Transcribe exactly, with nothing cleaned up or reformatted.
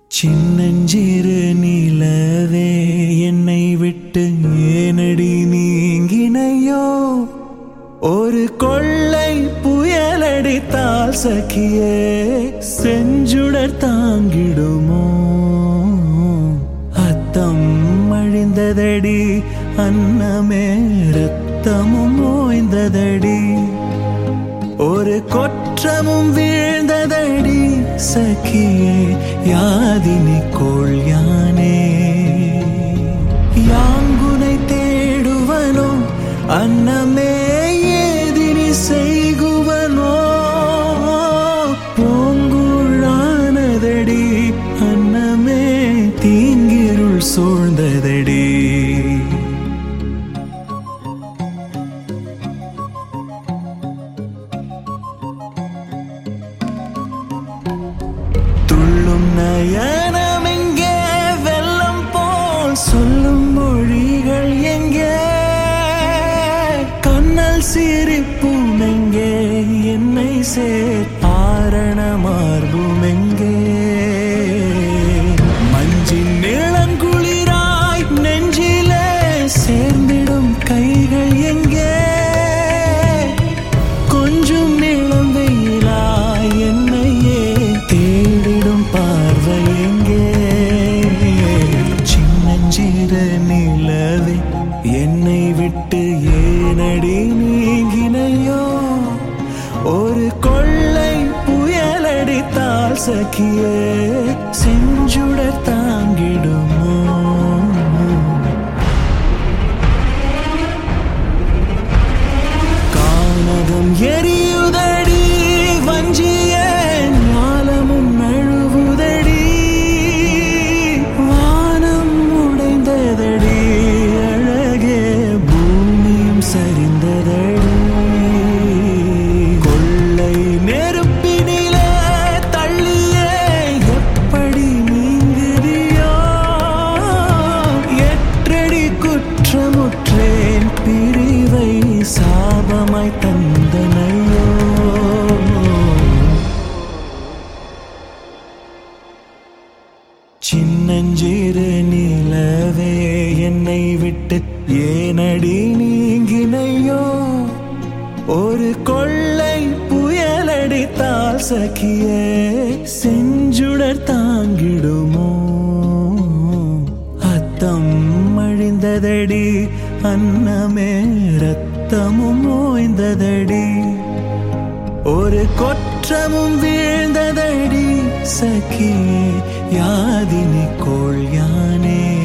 சின்னஞ்சிறு நிலவே என்னை விட்டு ஏனடி நீங்கினையோ ஒரு கொள்ளை புயலடித்தால் சகியே செஞ்சுடர் தாங்கிடுமோ அத்தம் அழிந்ததடி அன்னமே ரத்தமும் ஓய்ந்ததடி ஒரு கொற்றமும் வீழ்ந்ததடி சகியே யாதினி கோள் யானே யாங்குனை தேடுவனோ அன்னமே ஏதினி செய்குவனோ பூங்குழானதடி அன்னமே தீங்கிருள் சூழ்ந்ததடி துள்ளும் நயனம் எங்கே வெள்ளம் போல் சொல்லும் மொழிகள் எங்கே கண்ணல் சிரிப்பும் எங்கே என்னை சேர் ஆரண மார்பும் எங்கே மஞ்சின் நிலங்குளிராய் நெஞ்சிலே சேர்ந்திடும் கைகள் எங்கே கொஞ்சம் நிலம் வெயிலாய் என்னையே தேடிடும் பார்வை எங்கே சின்னஞ்சிறு நிலவே என்னை விட்டு ஏனடி நீங்கினையோ ஒரு கொள்ளை புயலடித்தால் சகியே செஞ்சுடர் தாங்கிடுமோ கானகம் எரியுதடி வஞ்சிய ஞாலமும் நழுவுதடி வானம் உடைந்ததடி அழகே பூமியும் சரிந்ததடி கொள்ளை நெருப்பினிலே தள்ளியே எப்படி நீங்குதியோ எற்றடி குற்றமுற்றேன் பிரிவை சாபமாய் தந்தனையோ சின்னஞ்சிறு நிலவே என்னை விட்டு ஏனடி நீங்கினையோ ஒரு கொள்ளை புயலடித்தால் சகியே செஞ்சுடர் தாங்கிடுமோ அத்தம் அழிந்ததடி அன்னமே ரத்தமும் ஓய்ந்ததடி ஒரு கொற்றமும் வீழ்ந்ததடி சகியே யாதினி கோள் யானே.